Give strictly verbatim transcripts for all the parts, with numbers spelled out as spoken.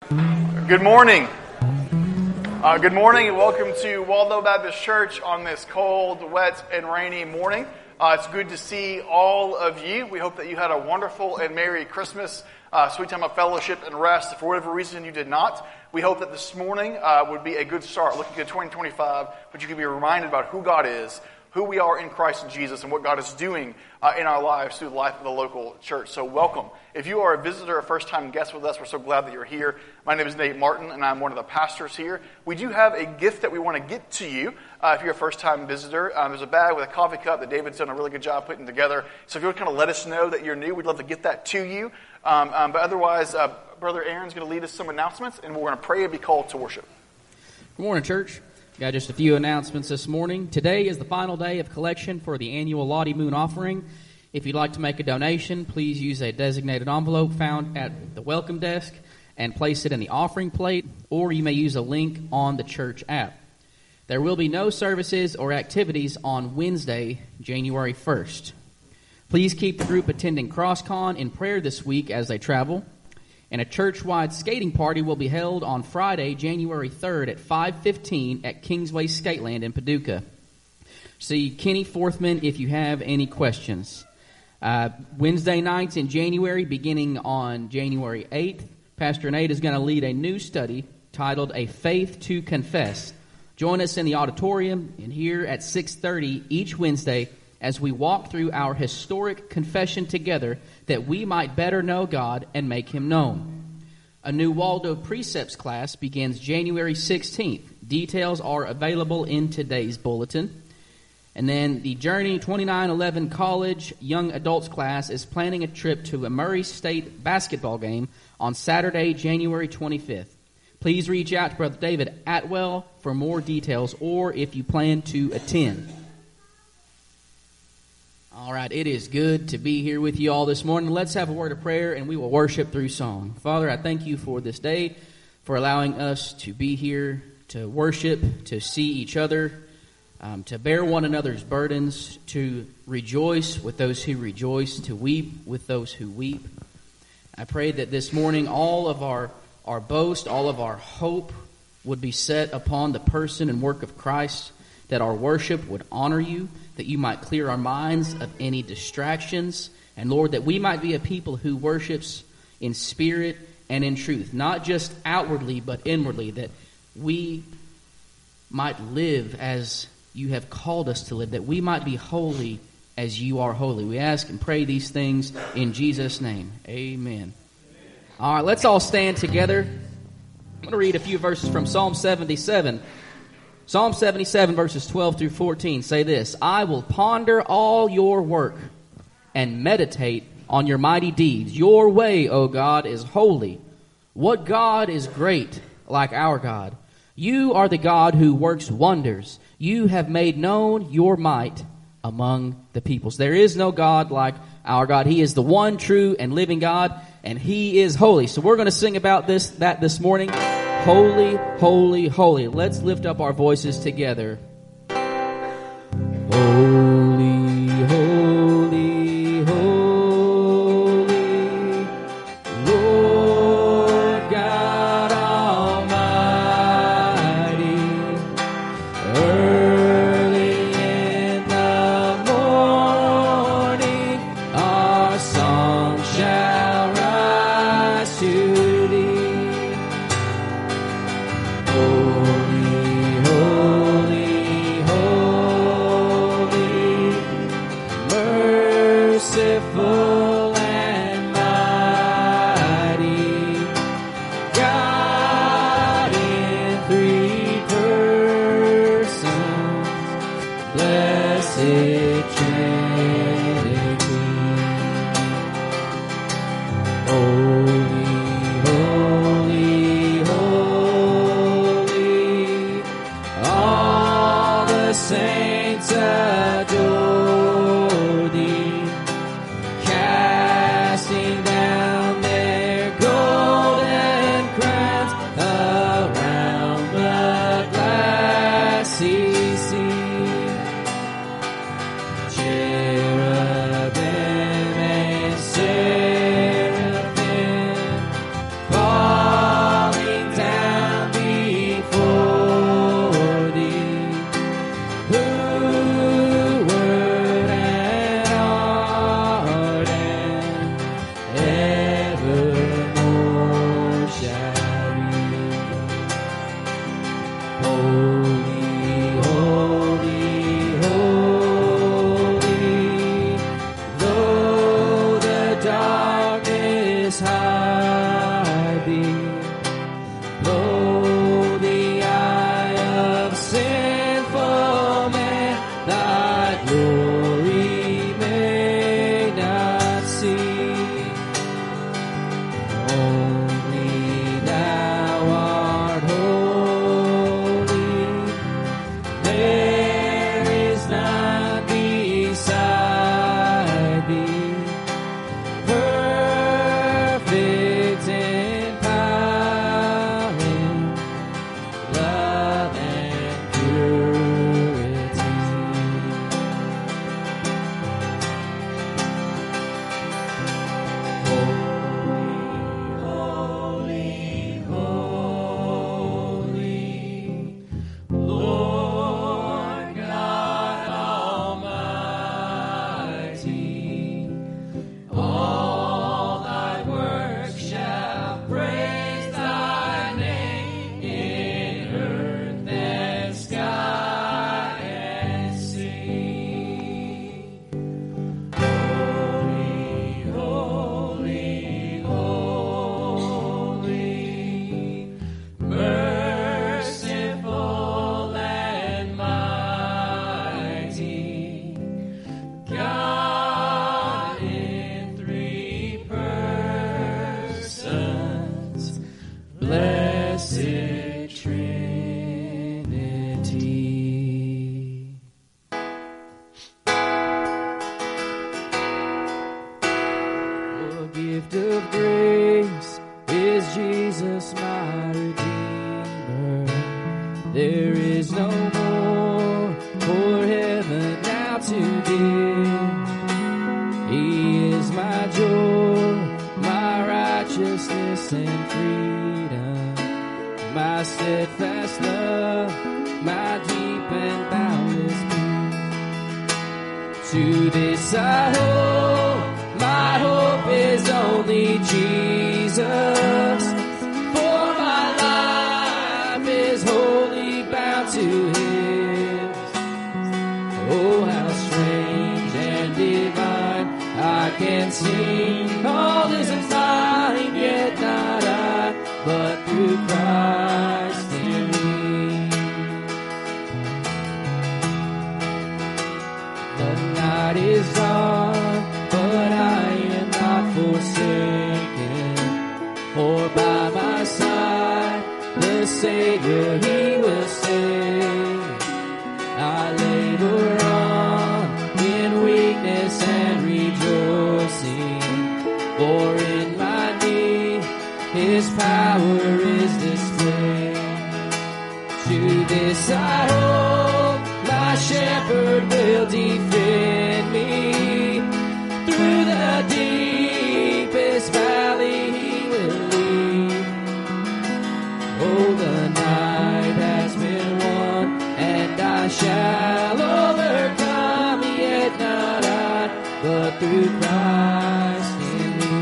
Good morning. Uh, good morning and welcome to Waldo Baptist Church on this cold, wet, and rainy morning. Uh, it's good to see all of you. We hope that you had a wonderful and Merry Christmas, uh, sweet time of fellowship and rest. If for whatever reason you did not, we hope that this morning uh, would be a good start looking at twenty twenty-five, but you can be reminded about who God is, who we are in Christ Jesus, and what God is doing uh, in our lives through the life of the local church. So welcome. If you are a visitor, a first-time guest with us, we're so glad that you're here. My name is Nate Martin, and I'm one of the pastors here. We do have a gift that we want to get to you uh, if you're a first-time visitor. Um, there's a bag with a coffee cup that David's done a really good job putting together. So if you want to kind of let us know that you're new, we'd love to get that to you. Um, um, but otherwise, uh, Brother Aaron's going to lead us some announcements, and we're going to pray and be called to worship. Good morning, church. Got just a few announcements this morning. Today is the final day of collection for the annual Lottie Moon offering. If you'd like to make a donation, please use a designated envelope found at the welcome desk and place it in the offering plate, or you may use a link on the church app. There will be no services or activities on Wednesday, January first. Please keep the group attending CrossCon in prayer this week as they travel. And a church-wide skating party will be held on Friday, January third at five fifteen at Kingsway Skateland in Paducah. See Kenny Forthman if you have any questions. Uh, Wednesday nights in January, beginning on January eighth, Pastor Nate is going to lead a new study titled A Faith to Confess. Join us in the auditorium and here at six thirty each Wednesday as we walk through our historic confession together that we might better know God and make Him known. A new Waldo Precepts class begins January sixteenth. Details are available in today's bulletin. And then the Journey twenty-nine eleven College Young Adults class is planning a trip to a Murray State basketball game on Saturday, January twenty-fifth. Please reach out to Brother David Atwell for more details or if you plan to attend. All right, it is good to be here with you all this morning. Let's have a word of prayer and we will worship through song. Father, I thank you for this day, for allowing us to be here, to worship, to see each other, um, to bear one another's burdens, to rejoice with those who rejoice, to weep with those who weep. I pray that this morning all of our, our boast, all of our hope would be set upon the person and work of Christ, that our worship would honor you, that you might clear our minds of any distractions, and Lord, that we might be a people who worships in spirit and in truth, not just outwardly but inwardly, that we might live as you have called us to live, that we might be holy as you are holy. We ask and pray these things in Jesus' name. Amen. All right, let's all stand together. I'm going to read a few verses from Psalm seventy-seven. Psalm seventy-seven, verses twelve through fourteen say this: I will ponder all your work and meditate on your mighty deeds. Your way, O God, is holy. What God is great like our God? You are the God who works wonders. You have made known your might among the peoples. There is no God like our God. He is the one true and living God, and He is holy. So we're going to sing about this that this morning. Holy, holy, holy. Let's lift up our voices together. Holy, holy, holy, Lord God Almighty. Early in the morning, our song shall rise to Thee. Holy, holy, holy, merciful and mighty, God in three persons, blessed Trinity. Holy, beside thee. Though the eye of sinful man thy glory may not see, only thou art holy. There is none beside thee, perfect in power, love and purity. Holy, holy, holy, Lord God Almighty. All thy works shall praise thy name in earth and sky and sea. Holy, holy, holy, merciful and mighty, God in three persons, blessed Trinity. The gift of grace is Jesus my Redeemer. There is no more for heaven now to give. He is my joy, my righteousness and freedom, my steadfast love, my deep and boundless peace. To this I hope, my hope is only Jesus. For my life is wholly bound to His. Oh, how strange and divine, I can sing all is mine, yet not I, but through Christ in me. The night is dark, but I am not forsaken, for by my side the Savior He will stay. I labor on in weakness and rejoicing, for in my need His power is displayed. To this I hope, my shepherd will defend me. Through the deepest valley He will lead. Oh, the night has been won, and I shall overcome, yet not I, but through Christ in me.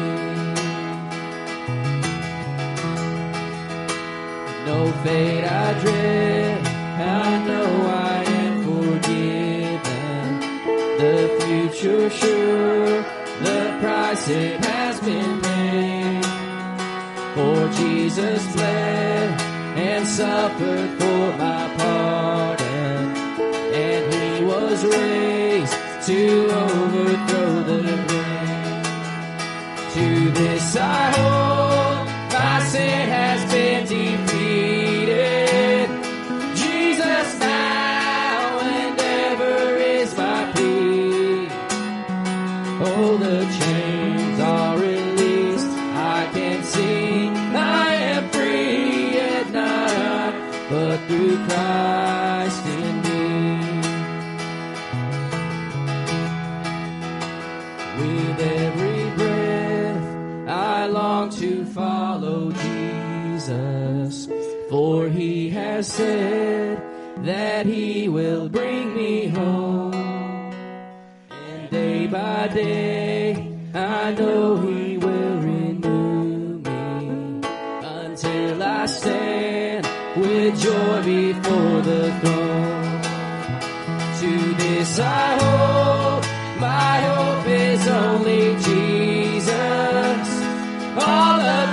No fate I dread, I know I am forgiven. The future sure, the price it has been paid. For Jesus bled and suffered for my pardon, and He was raised to overthrow the grave. To this I hope, my sin has been defeated. Jesus now and ever is my plea. Oh, the chains are released, I can sing, I am free, yet not I, but through Christ in me. With every breath I long to follow Jesus, for He has said that He will bring me home. And day by day I know He will renew me, until I stand with joy before the throne. To this I hope, my hope is only Jesus. All of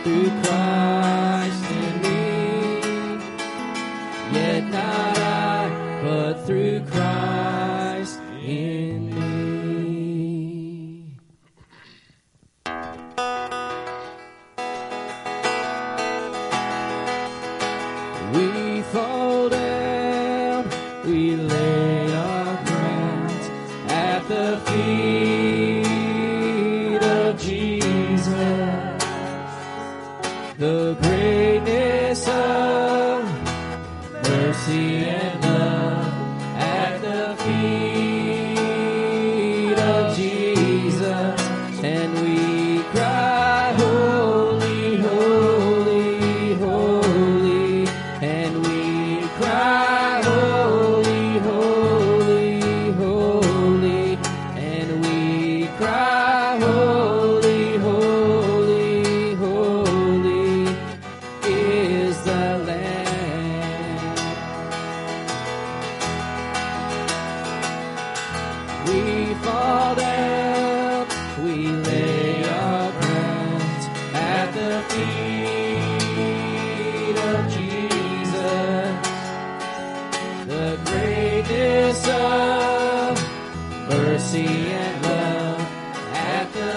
through Christ in me. Yet not I, but through Christ in me. We fall down, we lay our crowns at the feet of Jesus. The greatness of mercy and love at the feet of Jesus. And we cry, holy, holy, holy. And we cry, holy, holy, holy. And we cry, holy, holy, holy is the Lamb. We fall down, we lay our crowns at the feet of Jesus. The greatness of mercy and love at the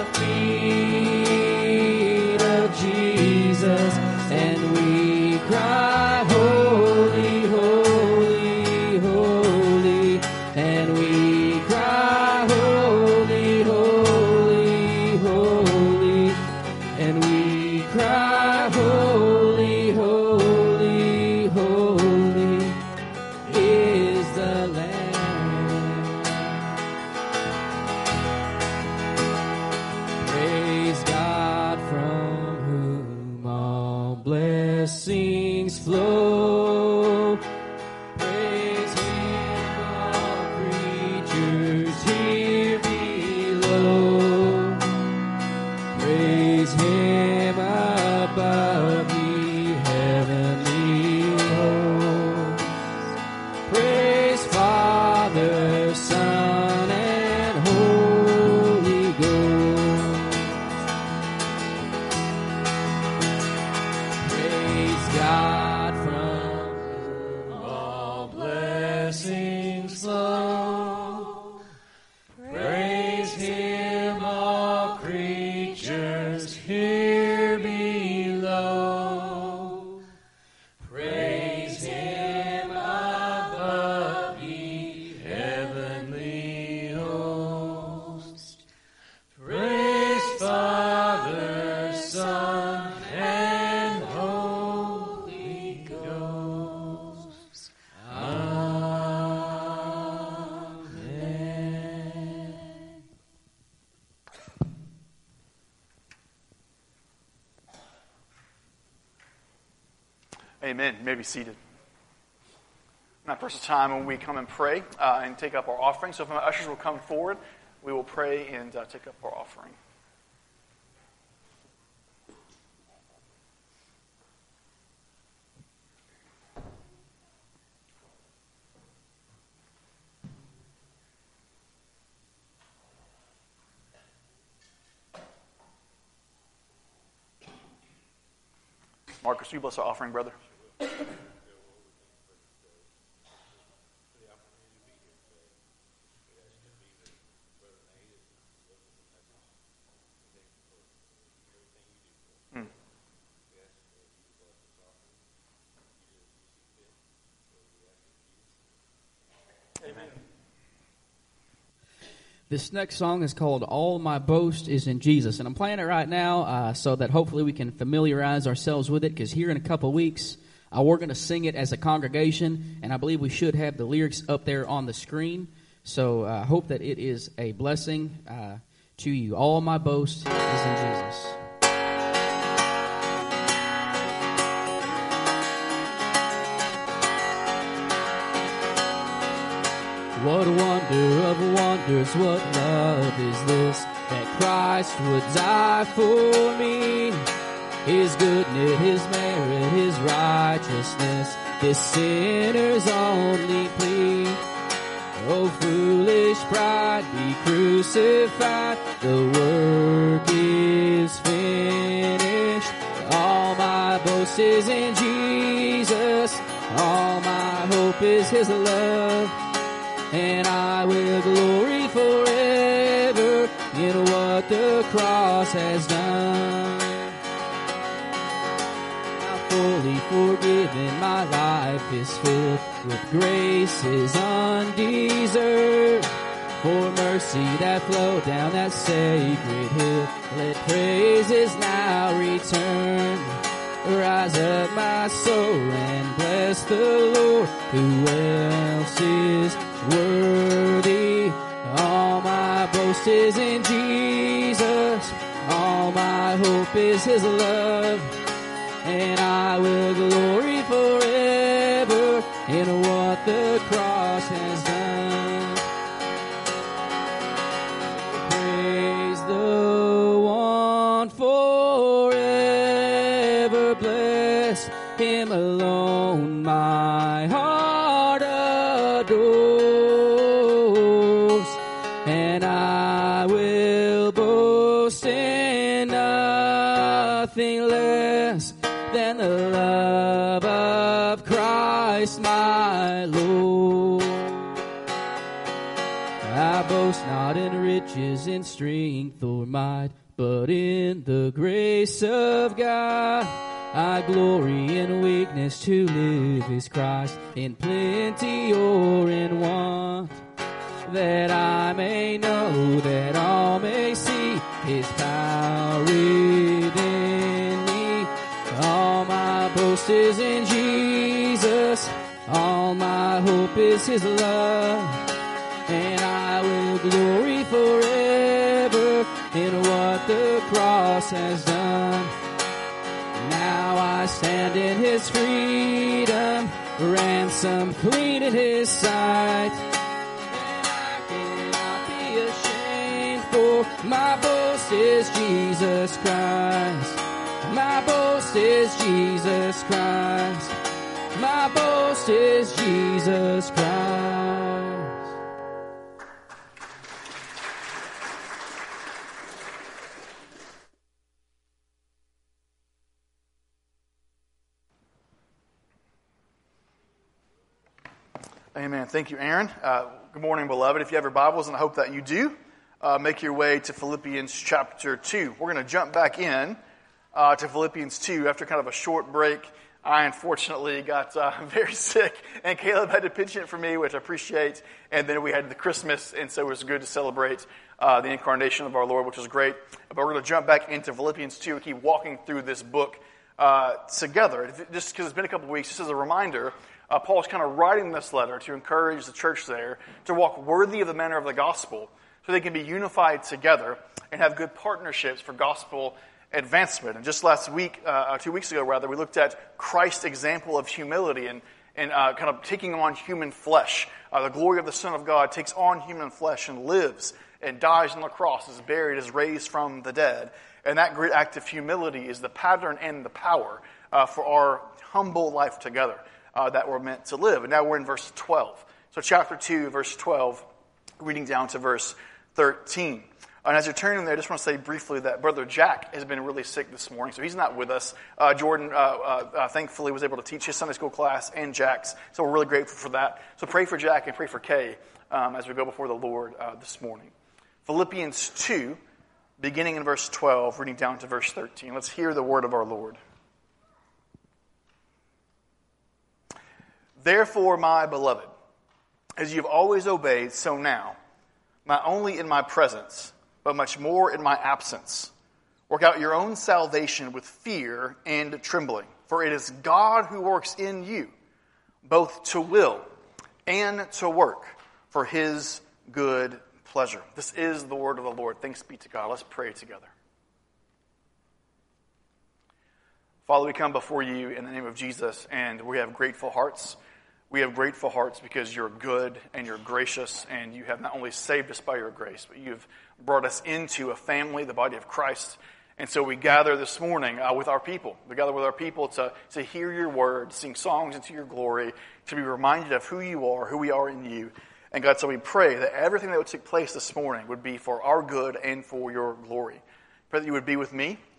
feet of Jesus. And we cry, holy, holy, holy. And we cry, holy, holy, holy. And we cry, holy, holy, holy is the Lamb. Praise God from whom all blessings flow. Praise Him, all creatures here below. Praise Him above the heavenly hosts. Praise Father, Son, and Holy Ghost. Praise God from whom all blessings flow. Praise Him, all creatures here below. Praise Him above ye heavenly hosts. Praise Father, Son, and Holy Ghost. Amen. Amen. You may be seated. Now, first time when we come and pray uh, and take up our offering. So if my ushers will come forward, we will pray and uh, take up our offering. Marcus, will you bless our offering, brother? Hmm. Amen. This next song is called All My Boast Is in Jesus. And I'm playing it right now uh, so that hopefully we can familiarize ourselves with it, because here in a couple weeks, uh, we're going to sing it as a congregation, and I believe we should have the lyrics up there on the screen. So I uh, hope that it is a blessing uh, to you. All my boast is in Jesus. What wonder of wonders, what love is this, that Christ would die for me. His goodness, His merit, His righteousness, this sinner's only plea. Oh, foolish pride, be crucified, the work is finished. All boast is in Jesus. All my hope is His love. And I will glory forever in what the cross has done. Now fully forgiven, my life is filled with graces undeserved. For mercy that flowed down that sacred hill, let praises now return. Rise up my soul and bless the Lord. Who else is worthy? All my boast is in Jesus. All my hope is His love. And I will glory forever in what the cross has done. Praise the one forever. Bless Him alone. My heart adores. And I will boast in nothing less than the love of Christ my Lord. I boast not in riches, in strength or might, but in the grace of God. I glory in weakness, to live is Christ, in plenty or in want, that I may know, that all may see His power within me. All my boast is in Jesus. All my hope is His love. And I will glory forever in what the cross has done. Now I stand in His freedom, ransomed clean in His sight. And I cannot be ashamed, for my boast is Jesus Christ. My boast is Jesus Christ. My boast is Jesus Christ. Amen. Thank you, Aaron. Uh, good morning, beloved. If you have your Bibles, and I hope that you do, uh, make your way to Philippians chapter two. We're going to jump back in uh, to Philippians two after kind of a short break. I unfortunately got uh, very sick, and Caleb had to pinch it for me, which I appreciate. And then we had the Christmas, and so it was good to celebrate uh, the incarnation of our Lord, which was great. But we're going to jump back into Philippians two and keep walking through this book uh, together. Just because it's been a couple of weeks, just as a reminder, Uh, Paul's kind of writing this letter to encourage the church there to walk worthy of the manner of the gospel so they can be unified together and have good partnerships for gospel advancement. And just last week, uh, two weeks ago rather, we looked at Christ's example of humility and, and uh, kind of taking on human flesh. Uh, the glory of the Son of God takes on human flesh and lives and dies on the cross, is buried, is raised from the dead. And that great act of humility is the pattern and the power uh, for our humble life together. Uh, that we're meant to live. And now we're in verse twelve. So chapter two, verse twelve, reading down to verse thirteen. And as you're turning there, I just want to say briefly that Brother Jack has been really sick this morning, so he's not with us. Uh, Jordan, uh, uh, thankfully, was able to teach his Sunday school class and Jack's, so we're really grateful for that. So pray for Jack and pray for Kay um, as we go before the Lord uh, this morning. Philippians two, beginning in verse twelve, reading down to verse thirteen. Let's hear the word of our Lord. Therefore, my beloved, as you have always obeyed, so now, not only in my presence, but much more in my absence, work out your own salvation with fear and trembling. For it is God who works in you, both to will and to work for His good pleasure. This is the word of the Lord. Thanks be to God. Let's pray together. Father, we come before you in the name of Jesus, and we have grateful hearts. We have grateful hearts because you're good and you're gracious, and you have not only saved us by your grace, but you've brought us into a family, the body of Christ. And so we gather this morning uh, with our people. We gather with our people to, to hear your word, sing songs into your glory, to be reminded of who you are, who we are in you. And God, so we pray that everything that would take place this morning would be for our good and for your glory. Pray that you would be with me,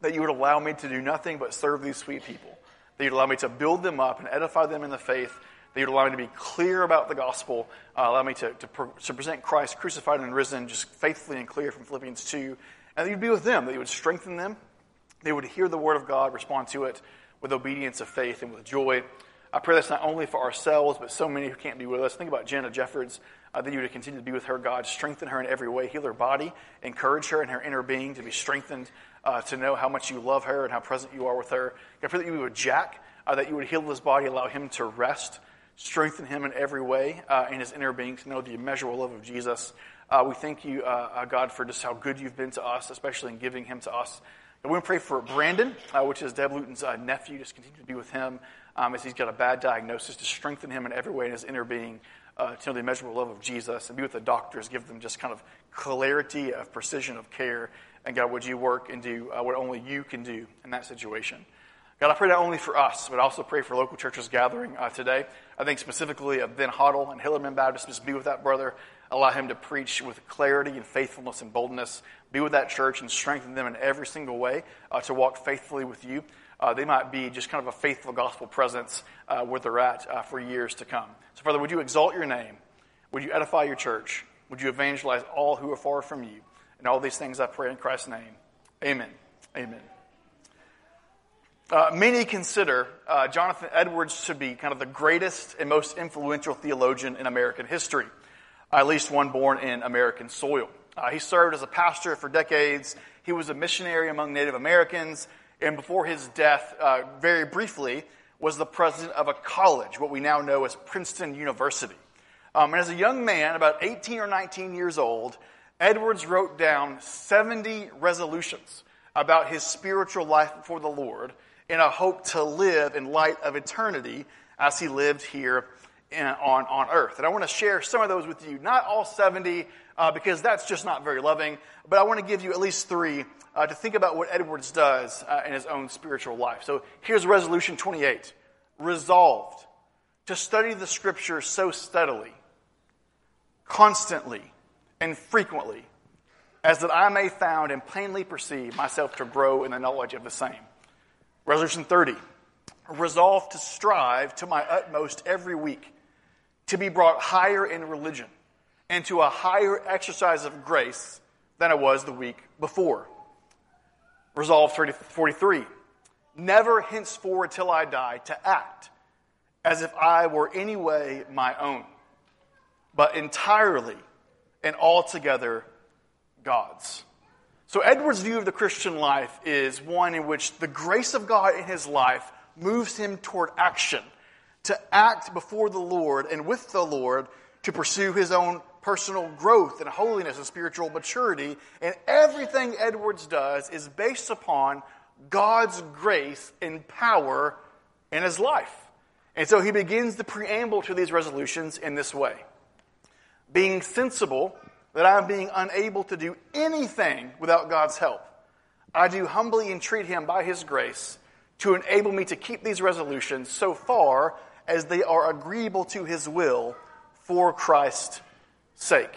that you would allow me to do nothing but serve these sweet people, that you'd allow me to build them up and edify them in the faith, that you'd allow me to be clear about the gospel, uh, allow me to, to, pro- to present Christ crucified and risen just faithfully and clear from Philippians two, and that you'd be with them, that you would strengthen them, they would hear the word of God, respond to it with obedience of faith and with joy. I pray that's not only for ourselves, but so many who can't be with us. Think about Jenna Jeffords, uh, that you would continue to be with her, God, strengthen her in every way, heal her body, encourage her in her inner being to be strengthened, uh, to know how much you love her and how present you are with her. I pray that you would Jack, uh, that you would heal his body, allow him to rest, strengthen him in every way uh, in his inner being to know the immeasurable love of Jesus. Uh, we thank you, uh, uh, God, for just how good you've been to us, especially in giving him to us. And we want to pray for Brandon, uh, which is Deb Luton's uh, nephew. Just continue to be with him um, as he's got a bad diagnosis, to strengthen him in every way in his inner being, uh, to know the immeasurable love of Jesus, and be with the doctors, give them just kind of clarity of precision of care. And God, would you work and do uh, what only you can do in that situation? God, I pray not only for us, but I also pray for local churches gathering uh, today. I think specifically of Ben Hoddle and Hillerman Baptist. Just be with that brother. Allow him to preach with clarity and faithfulness and boldness. Be with that church and strengthen them in every single way uh, to walk faithfully with you. Uh, they might be just kind of a faithful gospel presence uh, where they're at uh, for years to come. So, Father, would you exalt your name? Would you edify your church? Would you evangelize all who are far from you? And all these things I pray in Christ's name. Amen. Amen. Uh, many consider uh, Jonathan Edwards to be kind of the greatest and most influential theologian in American history, at least one born in American soil. Uh, he served as a pastor for decades. He was a missionary among Native Americans, and before his death, uh, very briefly, was the president of a college, what we now know as Princeton University. Um, and as a young man, about eighteen or nineteen years old, Edwards wrote down seventy resolutions about his spiritual life before the Lord in a hope to live in light of eternity as he lived here in, on, on earth. And I want to share some of those with you. Not all seventy, uh, because that's just not very loving, but I want to give you at least three uh, to think about what Edwards does uh, in his own spiritual life. So here's resolution twenty-eight. Resolved to study the scriptures so steadily, constantly, and frequently, as that I may found and plainly perceive myself to grow in the knowledge of the same. Resolution thirty, resolved to strive to my utmost every week, to be brought higher in religion, and to a higher exercise of grace than I was the week before. Resolve forty-three, never henceforward till I die to act as if I were any way my own, but entirely and altogether God's. So Edwards' view of the Christian life is one in which the grace of God in his life moves him toward action, to act before the Lord and with the Lord to pursue his own personal growth and holiness and spiritual maturity. And everything Edwards does is based upon God's grace and power in his life. And so he begins the preamble to these resolutions in this way. Being sensible that I am being unable to do anything without God's help, I do humbly entreat him by his grace to enable me to keep these resolutions so far as they are agreeable to his will for Christ's sake.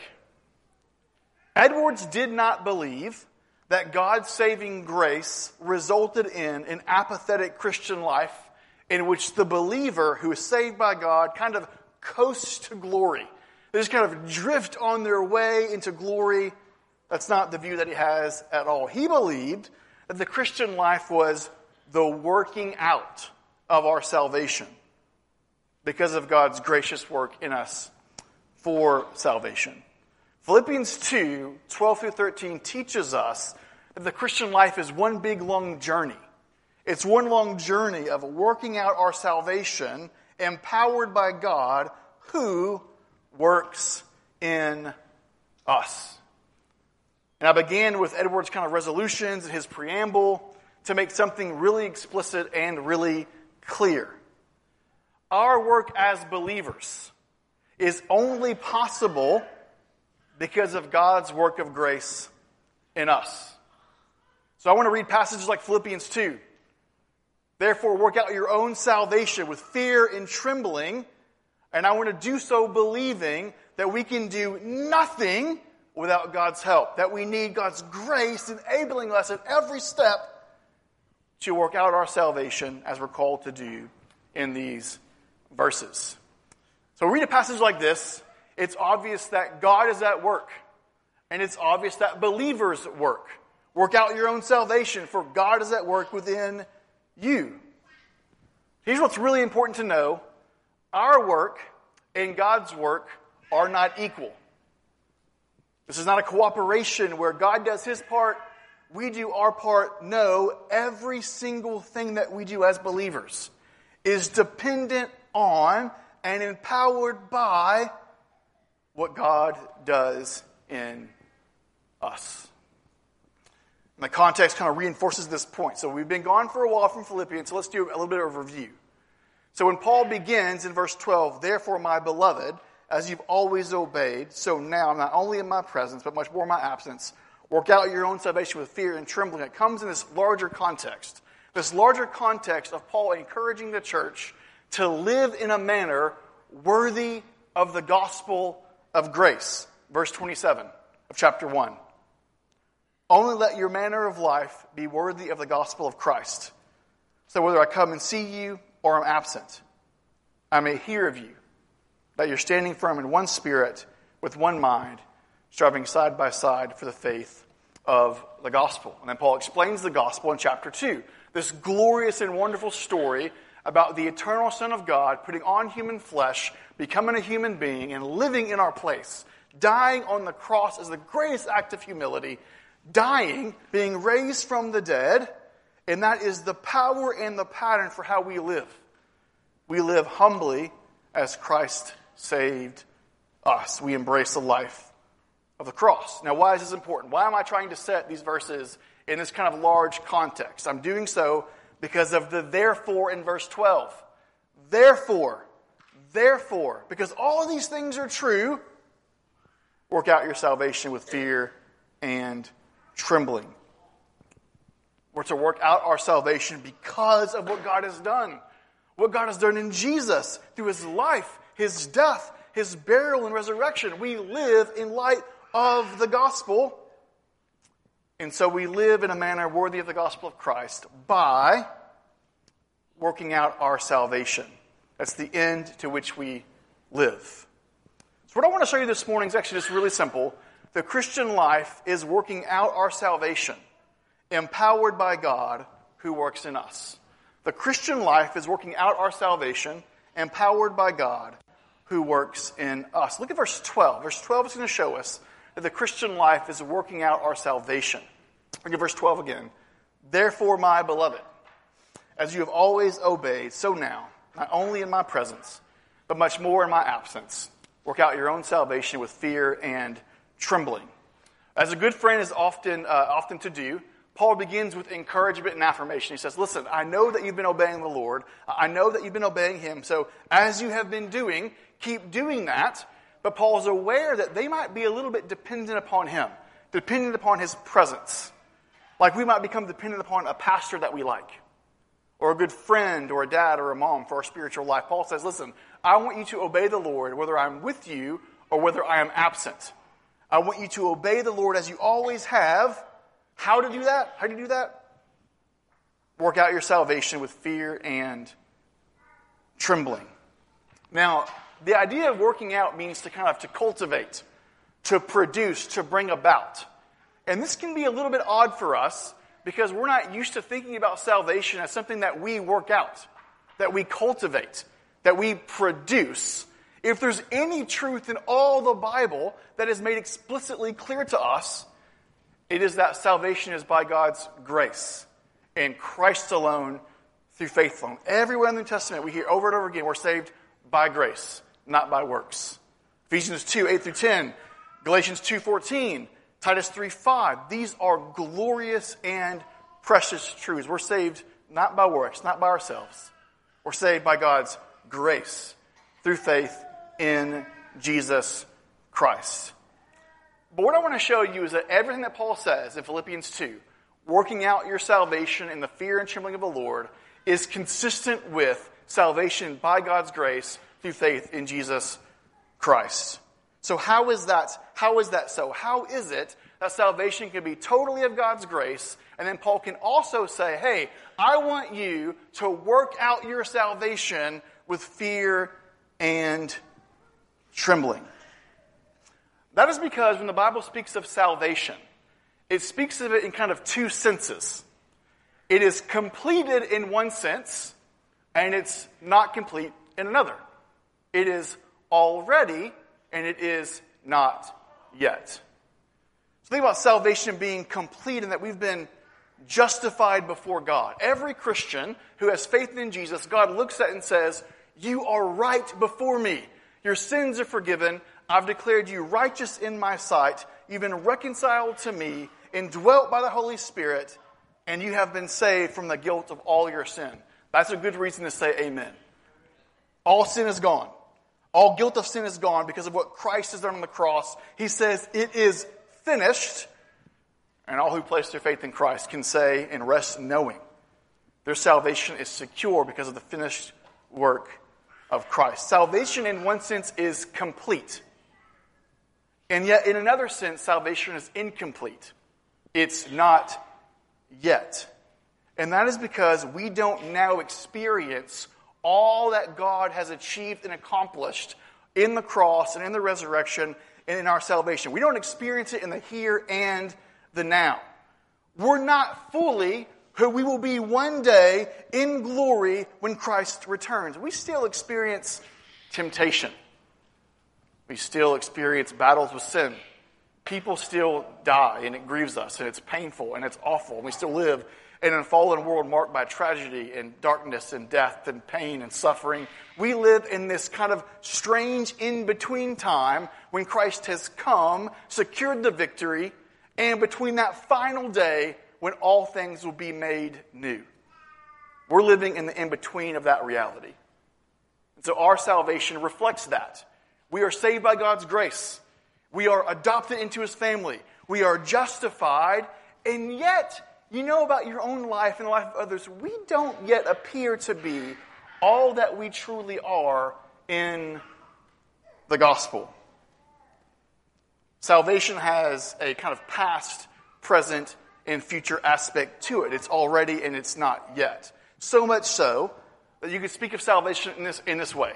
Edwards did not believe that God's saving grace resulted in an apathetic Christian life in which the believer who is saved by God kind of coasts to glory. They just kind of drift on their way into glory. That's not the view that he has at all. He believed that the Christian life was the working out of our salvation because of God's gracious work in us for salvation. Philippians two, twelve through thirteen teaches us that the Christian life is one big long journey. It's one long journey of working out our salvation empowered by God who works in us. And I began with Edwards' kind of resolutions and his preamble to make something really explicit and really clear. Our work as believers is only possible because of God's work of grace in us. So I want to read passages like Philippians two. Therefore, work out your own salvation with fear and trembling. And I want to do so believing that we can do nothing without God's help. That we need God's grace enabling us at every step to work out our salvation as we're called to do in these verses. So we read a passage like this, it's obvious that God is at work. And it's obvious that believers work. Work out your own salvation, for God is at work within you. Here's what's really important to know. Our work and God's work are not equal. This is not a cooperation where God does his part, we do our part. No, every single thing that we do as believers is dependent on and empowered by what God does in us. And the context kind of reinforces this point. So we've been gone for a while from Philippians, so let's do a little bit of a review. So when Paul begins in verse twelve, therefore my beloved, as you've always obeyed, so now, not only in my presence, but much more in my absence, work out your own salvation with fear and trembling. It comes in this larger context. This larger context of Paul encouraging the church to live in a manner worthy of the gospel of grace. Verse twenty-seven of chapter one. Only let your manner of life be worthy of the gospel of Christ. So whether I come and see you or am absent, I may hear of you, that you're standing firm in one spirit, with one mind, striving side by side for the faith of the gospel. And then Paul explains the gospel in chapter two. This glorious and wonderful story about the eternal Son of God putting on human flesh, becoming a human being, and living in our place, dying on the cross as the greatest act of humility, dying, being raised from the dead, and that is the power and the pattern for how we live. We live humbly as Christ saved us. We embrace the life of the cross. Now, why is this important? Why am I trying to set these verses in this kind of large context? I'm doing so because of the therefore in verse twelve. Therefore, therefore, because all of these things are true, work out your salvation with fear and trembling. We're to work out our salvation because of what God has done. What God has done in Jesus through his life, his death, his burial and resurrection. We live in light of the gospel. And so we live in a manner worthy of the gospel of Christ by working out our salvation. That's the end to which we live. So what I want to show you this morning is actually just really simple. The Christian life is working out our salvation, empowered by God who works in us. The Christian life is working out our salvation, empowered by God who works in us. Look at verse twelve. Verse twelve is going to show us that the Christian life is working out our salvation. Look at verse twelve again. Therefore, my beloved, as you have always obeyed, so now, not only in my presence, but much more in my absence, work out your own salvation with fear and trembling. As a good friend is often uh, often to do, Paul begins with encouragement and affirmation. He says, listen, I know that you've been obeying the Lord. I know that you've been obeying him. So as you have been doing, keep doing that. But Paul is aware that they might be a little bit dependent upon him, dependent upon his presence. Like we might become dependent upon a pastor that we like, or a good friend, or a dad, or a mom for our spiritual life. Paul says, listen, I want you to obey the Lord, whether I'm with you or whether I am absent. I want you to obey the Lord as you always have. How to do that? How do you do that? Work out your salvation with fear and trembling. Now, the idea of working out means to kind of to cultivate, to produce, to bring about. And this can be a little bit odd for us because we're not used to thinking about salvation as something that we work out, that we cultivate, that we produce. If there's any truth in all the Bible that is made explicitly clear to us, it is that salvation is by God's grace and Christ alone through faith alone. Everywhere in the New Testament we hear over and over again, we're saved by grace, not by works. Ephesians two, eight through ten, Galatians two, fourteen, Titus three, five. These are glorious and precious truths. We're saved not by works, not by ourselves. We're saved by God's grace through faith in Jesus Christ. But what I want to show you is that everything that Paul says in Philippians two, working out your salvation in the fear and trembling of the Lord, is consistent with salvation by God's grace through faith in Jesus Christ. So how is that, how is that so? How is it that salvation can be totally of God's grace, and then Paul can also say, hey, I want you to work out your salvation with fear and trembling? That is because when the Bible speaks of salvation, it speaks of it in kind of two senses. It is completed in one sense, and it's not complete in another. It is already, and it is not yet. So think about salvation being complete and that we've been justified before God. Every Christian who has faith in Jesus, God looks at and says, you are right before me. Your sins are forgiven. I've declared you righteous in my sight. You've been reconciled to me, indwelt by the Holy Spirit, and you have been saved from the guilt of all your sin. That's a good reason to say amen. All sin is gone. All guilt of sin is gone because of what Christ has done on the cross. He says it is finished. And all who place their faith in Christ can say and rest knowing their salvation is secure because of the finished work of Christ. Salvation in one sense is complete. And yet in another sense, salvation is incomplete. It's not yet. And that is because we don't now experience all that God has achieved and accomplished in the cross and in the resurrection and in our salvation. We don't experience it in the here and the now. We're not fully who we will be one day in glory when Christ returns. We still experience temptation. We still experience battles with sin. People still die, and it grieves us, and it's painful, and it's awful. And we still live in a fallen world marked by tragedy and darkness and death and pain and suffering. We live in this kind of strange in-between time when Christ has come, secured the victory, and between that final day when all things will be made new. We're living in the in-between of that reality. And so our salvation reflects that. We are saved by God's grace. We are adopted into His family. We are justified. And yet, you know about your own life and the life of others, we don't yet appear to be all that we truly are in the gospel. Salvation has a kind of past, present, and future aspect to it. It's already and it's not yet. So much so that you could speak of salvation in this, in this way.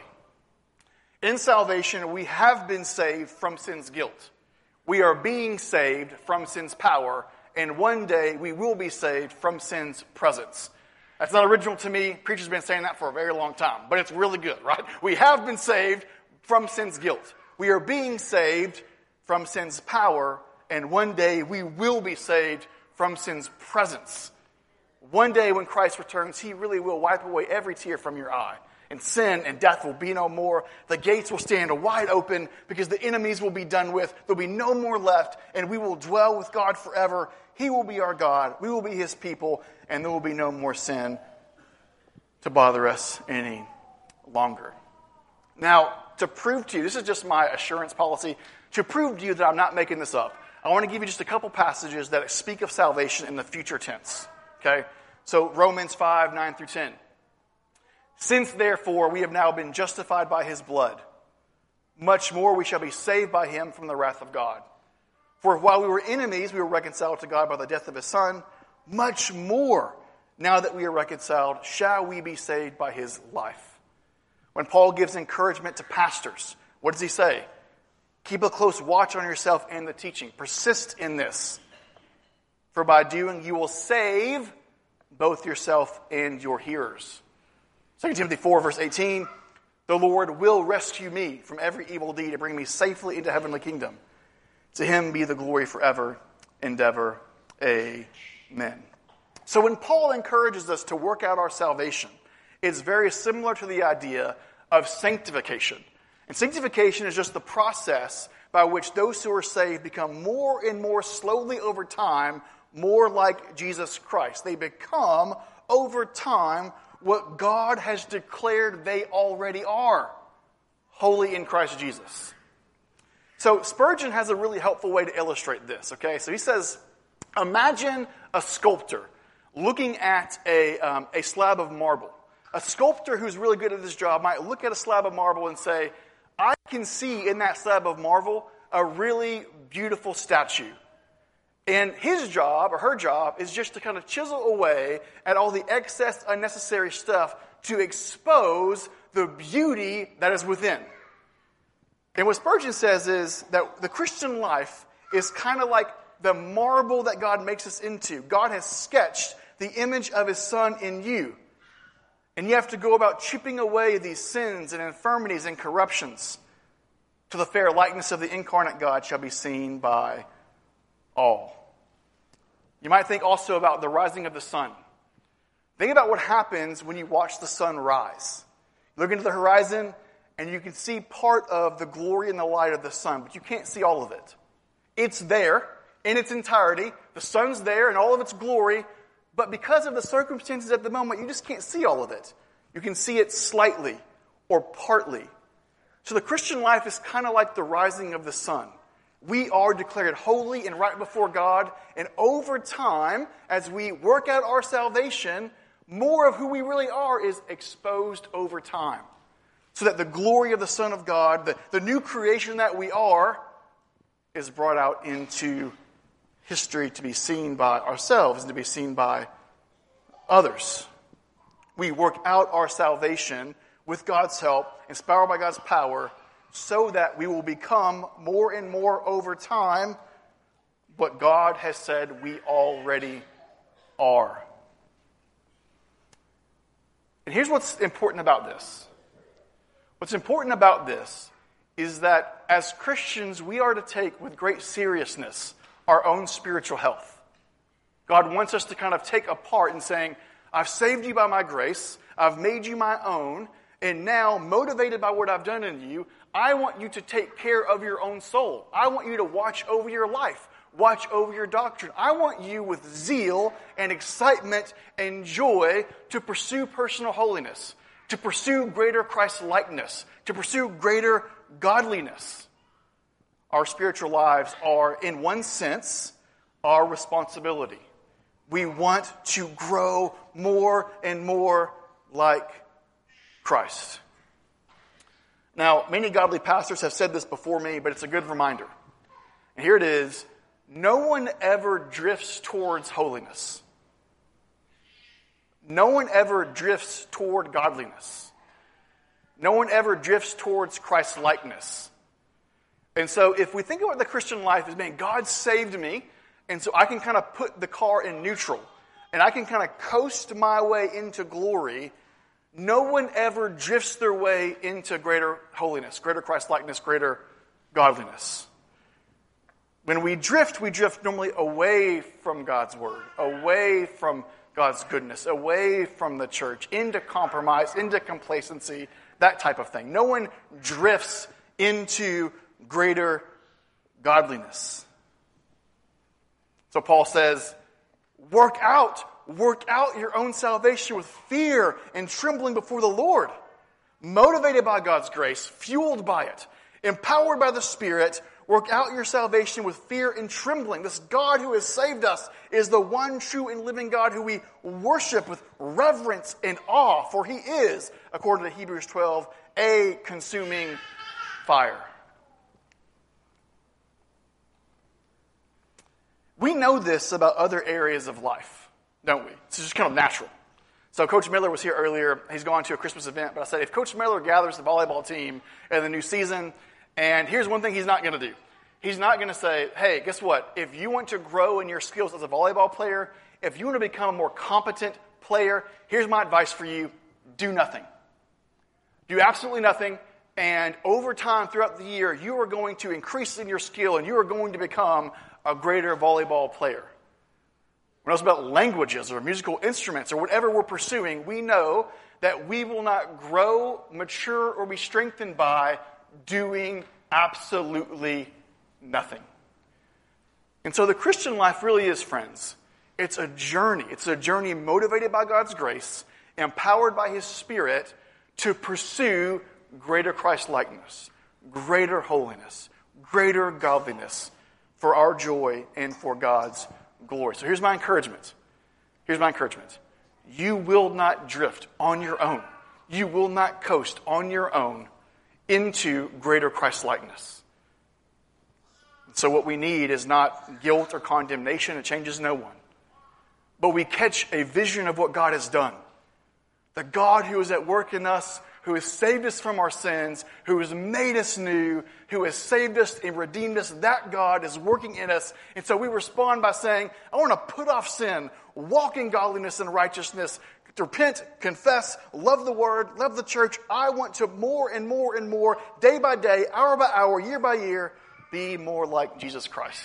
In salvation, we have been saved from sin's guilt. We are being saved from sin's power, and one day we will be saved from sin's presence. That's not original to me. Preachers have been saying that for a very long time, but it's really good, right? We have been saved from sin's guilt. We are being saved from sin's power, and one day we will be saved from sin's presence. One day when Christ returns, He really will wipe away every tear from your eye. And sin and death will be no more. The gates will stand wide open because the enemies will be done with. There'll be no more left, and we will dwell with God forever. He will be our God. We will be His people, and there will be no more sin to bother us any longer. Now, to prove to you, this is just my assurance policy, to prove to you that I'm not making this up, I want to give you just a couple passages that speak of salvation in the future tense. Okay? So Romans five, nine through ten. Since, therefore, we have now been justified by His blood, much more we shall be saved by Him from the wrath of God. For while we were enemies, we were reconciled to God by the death of His Son. Much more, now that we are reconciled, shall we be saved by His life. When Paul gives encouragement to pastors, what does he say? Keep a close watch on yourself and the teaching. Persist in this. For by doing, you will save both yourself and your hearers. Second Timothy four, verse eighteen, the Lord will rescue me from every evil deed and bring me safely into heavenly kingdom. To Him be the glory forever and ever. Amen. So when Paul encourages us to work out our salvation, it's very similar to the idea of sanctification. And sanctification is just the process by which those who are saved become more and more slowly over time, more like Jesus Christ. They become, over time, what God has declared they already are, holy in Christ Jesus. So Spurgeon has a really helpful way to illustrate this, okay? So he says, imagine a sculptor looking at a, um, a slab of marble. A sculptor who's really good at this job might look at a slab of marble and say, I can see in that slab of marble a really beautiful statue. And his job, or her job, is just to kind of chisel away at all the excess, unnecessary stuff to expose the beauty that is within. And what Spurgeon says is that the Christian life is kind of like the marble that God makes us into. God has sketched the image of His Son in you. And you have to go about chipping away these sins and infirmities and corruptions till the fair likeness of the incarnate God shall be seen by all. You might think also about the rising of the sun. Think about what happens when you watch the sun rise. You look into the horizon, and you can see part of the glory and the light of the sun, but you can't see all of it. It's there in its entirety. The sun's there in all of its glory, but because of the circumstances at the moment, you just can't see all of it. You can see it slightly or partly. So the Christian life is kind of like the rising of the sun. We are declared holy and right before God, and over time, as we work out our salvation, more of who we really are is exposed over time. So that the glory of the Son of God, the, the new creation that we are, is brought out into history to be seen by ourselves and to be seen by others. We work out our salvation with God's help, inspired by God's power, so that we will become more and more over time what God has said we already are. And here's what's important about this. What's important about this is that as Christians, we are to take with great seriousness our own spiritual health. God wants us to kind of take a part in saying, I've saved you by my grace, I've made you my own, and now, motivated by what I've done in you, I want you to take care of your own soul. I want you to watch over your life, watch over your doctrine. I want you with zeal and excitement and joy to pursue personal holiness, to pursue greater Christ-likeness, to pursue greater godliness. Our spiritual lives are, in one sense, our responsibility. We want to grow more and more like Christ. Now, many godly pastors have said this before me, but it's a good reminder. And here it is. No one ever drifts towards holiness. No one ever drifts toward godliness. No one ever drifts towards Christ-likeness. And so if we think about the Christian life as being, God saved me, and so I can kind of put the car in neutral, and I can kind of coast my way into glory, no one ever drifts their way into greater holiness, greater Christ-likeness, greater godliness. When we drift, we drift normally away from God's word, away from God's goodness, away from the church, into compromise, into complacency, that type of thing. No one drifts into greater godliness. So Paul says, work out, work out your own salvation with fear and trembling before the Lord, motivated by God's grace, fueled by it, empowered by the Spirit. Work out your salvation with fear and trembling. This God who has saved us is the one true and living God who we worship with reverence and awe, for He is, according to Hebrews twelve, a consuming fire. We know this about other areas of life, don't we? It's just kind of natural. So Coach Miller was here earlier. He's gone to a Christmas event, but I said, if Coach Miller gathers the volleyball team in the new season, and here's one thing he's not going to do. He's not going to say, hey, guess what? If you want to grow in your skills as a volleyball player, if you want to become a more competent player, here's my advice for you. Do nothing. Do absolutely nothing. And over time, throughout the year, you are going to increase in your skill, and you are going to become a greater volleyball player. When it's about languages or musical instruments or whatever we're pursuing, we know that we will not grow, mature, or be strengthened by doing absolutely nothing. And so the Christian life really is, friends, it's a journey. It's a journey motivated by God's grace, empowered by His Spirit to pursue greater Christ-likeness, greater holiness, greater godliness for our joy and for God's glory. So here's my encouragement. Here's my encouragement. You will not drift on your own. You will not coast on your own into greater Christ-likeness. So what we need is not guilt or condemnation. It changes no one. But we catch a vision of what God has done. The God who is at work in us, who has saved us from our sins, who has made us new, who has saved us and redeemed us, that God is working in us. And so we respond by saying, I want to put off sin, walk in godliness and righteousness, repent, confess, love the word, love the church. I want to more and more and more, day by day, hour by hour, year by year, be more like Jesus Christ.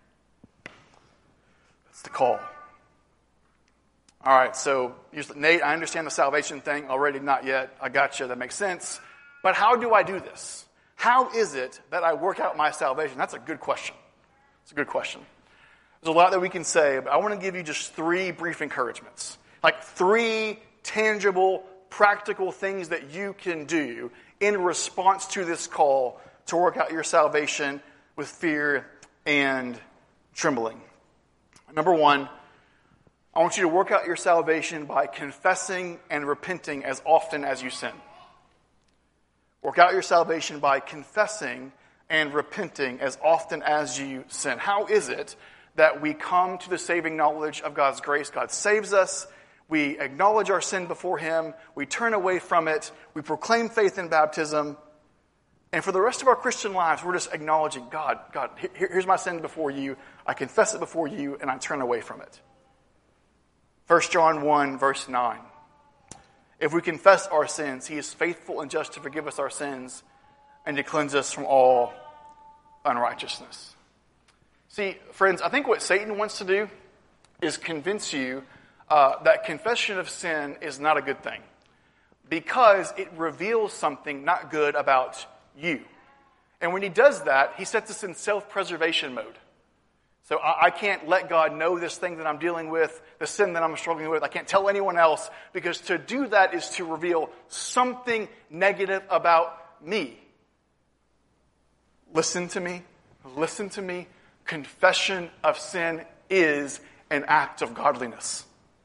That's the call. All right, so Nate, I understand the salvation thing already. Not yet. I got you. That makes sense. But how do I do this? How is it that I work out my salvation? That's a good question. It's a good question. There's a lot that we can say, but I want to give you just three brief encouragements. Like three tangible, practical things that you can do in response to this call to work out your salvation with fear and trembling. Number one, I want you to work out your salvation by confessing and repenting as often as you sin. Work out your salvation by confessing and repenting as often as you sin. How is it that we come to the saving knowledge of God's grace? God saves us. We acknowledge our sin before Him. We turn away from it. We proclaim faith in baptism. And for the rest of our Christian lives, we're just acknowledging, God, God, here, here's my sin before you. I confess it before you, and I turn away from it. First John one, verse nine. If we confess our sins, He is faithful and just to forgive us our sins and to cleanse us from all unrighteousness. See, friends, I think what Satan wants to do is convince you uh, that confession of sin is not a good thing because it reveals something not good about you. And when he does that, he sets us in self-preservation mode. So I, I can't let God know this thing that I'm dealing with, the sin that I'm struggling with. I can't tell anyone else because to do that is to reveal something negative about me. Listen to me. Listen to me. Confession of sin is an act of godliness.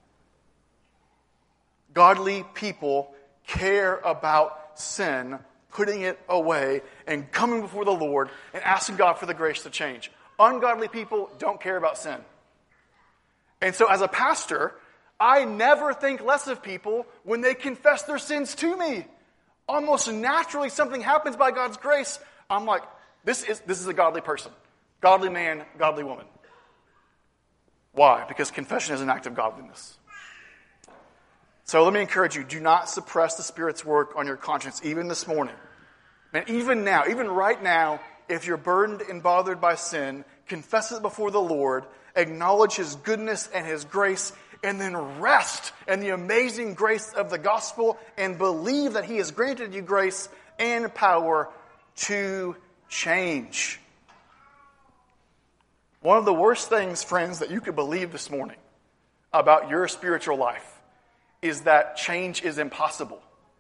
Godly people care about sin, putting it away, and coming before the Lord and asking God for the grace to change. Ungodly people don't care about sin. And so as a pastor, I never think less of people when they confess their sins to me. Almost naturally, something happens by God's grace. I'm like, this is this is a godly person. Godly man, godly woman. Why? Because confession is an act of godliness. So let me encourage you, do not suppress the Spirit's work on your conscience, even this morning. And even now, even right now, if you're burdened and bothered by sin, confess it before the Lord, acknowledge His goodness and His grace, and then rest in the amazing grace of the gospel and believe that He has granted you grace and power to change. One of the worst things, friends, that you could believe this morning about your spiritual life is that change is impossible.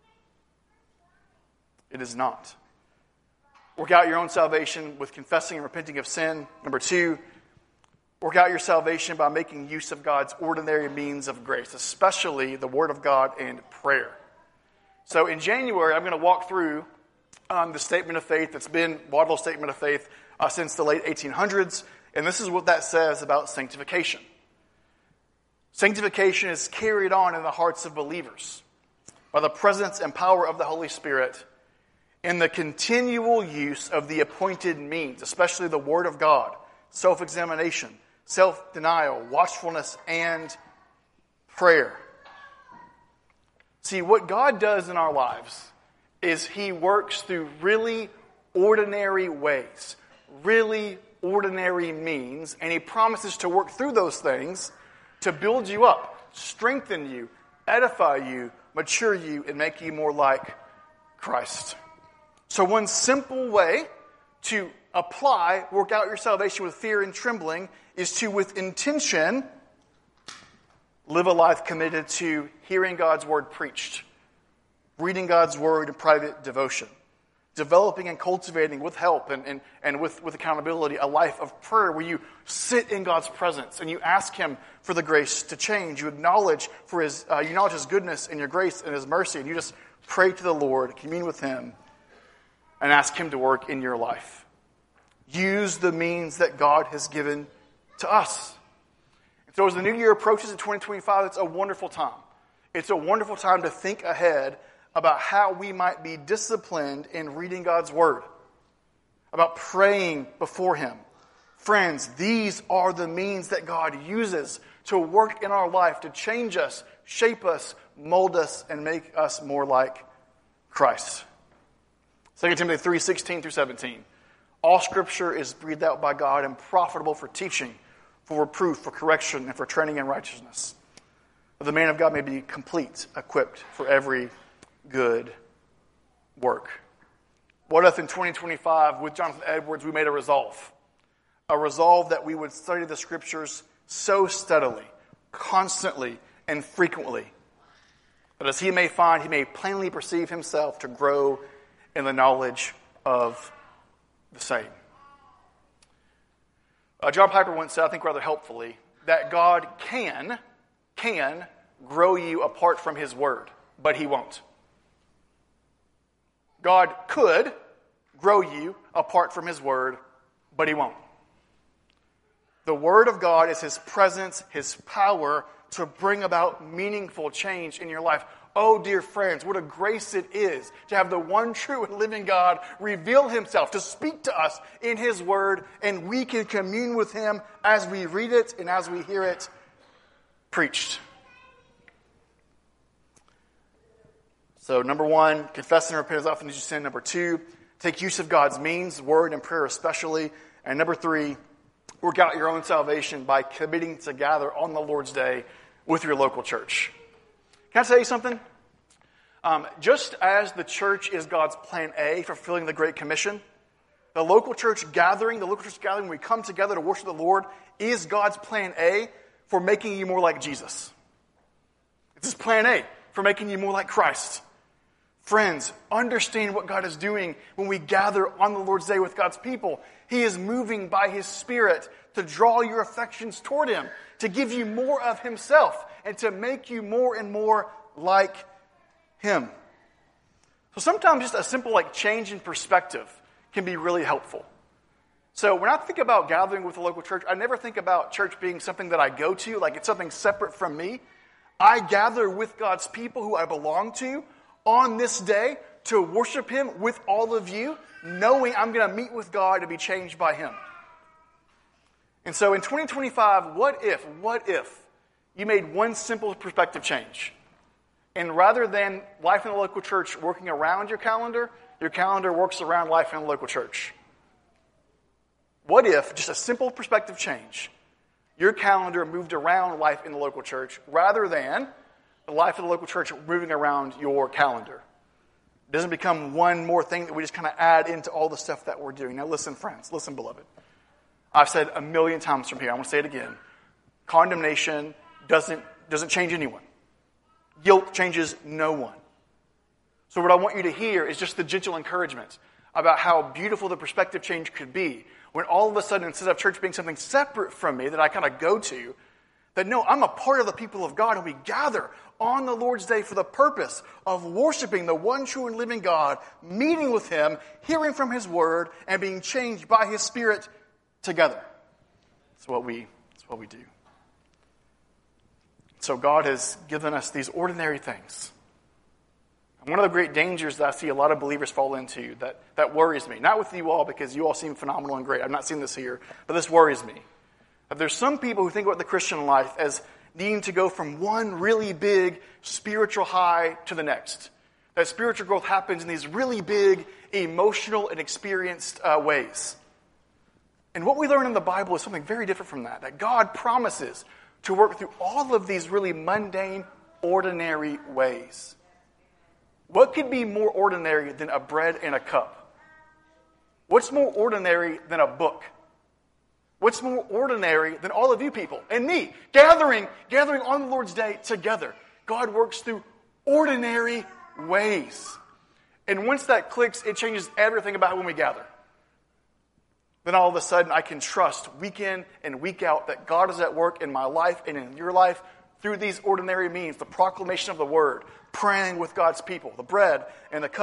It is not. Work out your own salvation with confessing and repenting of sin. Number two, work out your salvation by making use of God's ordinary means of grace, especially the Word of God and prayer. So in January, I'm going to walk through um, the statement of faith that's been Waddell's statement of faith uh, since the late eighteen hundreds, and this is what that says about sanctification. Sanctification is carried on in the hearts of believers by the presence and power of the Holy Spirit in the continual use of the appointed means, especially the Word of God, self-examination, self-denial, watchfulness, and prayer. See, what God does in our lives is He works through really ordinary ways, really ordinary means, and He promises to work through those things to build you up, strengthen you, edify you, mature you, and make you more like Christ. So one simple way to apply, work out your salvation with fear and trembling, is to, with intention, live a life committed to hearing God's Word preached, reading God's Word in private devotion, developing and cultivating with help and, and, and with, with accountability a life of prayer where you sit in God's presence and you ask Him for the grace to change. You acknowledge for His, uh, you acknowledge His goodness and your grace and His mercy, and you just pray to the Lord, commune with Him, and ask Him to work in your life. Use the means that God has given to us. And so as the new year approaches in twenty twenty-five, it's a wonderful time. It's a wonderful time to think ahead about how we might be disciplined in reading God's Word, about praying before Him. Friends, these are the means that God uses to work in our life, to change us, shape us, mold us, and make us more like Christ. Second Timothy three, sixteen through seventeen. All Scripture is breathed out by God and profitable for teaching, for reproof, for correction, and for training in righteousness, that the man of God may be complete, equipped for every good work. What if in twenty twenty-five, with Jonathan Edwards, we made a resolve? A resolve that we would study the Scriptures so steadily, constantly, and frequently, that as he may find, he may plainly perceive himself to grow in the knowledge of the same. Uh, John Piper once said, I think rather helpfully, that God can, can grow you apart from His Word, but He won't. God could grow you apart from His Word, but He won't. The Word of God is His presence, His power to bring about meaningful change in your life. Oh, dear friends, what a grace it is to have the one true and living God reveal Himself, to speak to us in His Word, and we can commune with Him as we read it and as we hear it preached. So, number one, confess and repent as often as you sin. Number two, take use of God's means, word and prayer especially. And number three, work out your own salvation by committing to gather on the Lord's Day with your local church. Can I tell you something? Um, just as the church is God's plan A for fulfilling the Great Commission, the local church gathering, the local church gathering when we come together to worship the Lord, is God's plan A for making you more like Jesus. It's His plan A for making you more like Christ. Friends, understand what God is doing when we gather on the Lord's Day with God's people. He is moving by His Spirit to draw your affections toward Him, to give you more of Himself, and to make you more and more like Him. So sometimes just a simple like change in perspective can be really helpful. So when I think about gathering with a local church, I never think about church being something that I go to, like it's something separate from me. I gather with God's people who I belong to on this day to worship Him with all of you, knowing I'm going to meet with God to be changed by Him. And so in twenty twenty-five, what if, what if you made one simple perspective change? And rather than life in the local church working around your calendar, your calendar works around life in the local church. What if, just a simple perspective change, your calendar moved around life in the local church rather than the life of the local church moving around your calendar? It doesn't become one more thing that we just kind of add into all the stuff that we're doing. Now listen, friends. Listen, beloved. I've said a million times from here. I want to say it again. Condemnation doesn't, doesn't change anyone. Guilt changes no one. So what I want you to hear is just the gentle encouragement about how beautiful the perspective change could be when all of a sudden, instead of church being something separate from me that I kind of go to, that no, I'm a part of the people of God, and we gather on the Lord's Day for the purpose of worshiping the one true and living God, meeting with Him, hearing from His Word, and being changed by His Spirit together. That's what we, that's what we do. So God has given us these ordinary things. And one of the great dangers that I see a lot of believers fall into that, that worries me, not with you all because you all seem phenomenal and great. I've not seen this here, but this worries me. That there's some people who think about the Christian life as needing to go from one really big spiritual high to the next. That spiritual growth happens in these really big emotional and experienced uh, ways. And what we learn in the Bible is something very different from that. That God promises to work through all of these really mundane, ordinary ways. What could be more ordinary than a bread and a cup? What's more ordinary than a book? What's more ordinary than all of you people and me gathering, gathering on the Lord's Day together? God works through ordinary ways. And once that clicks, it changes everything about when we gather. Then all of a sudden I can trust week in and week out that God is at work in my life and in your life through these ordinary means, the proclamation of the Word, praying with God's people, the bread and the cup,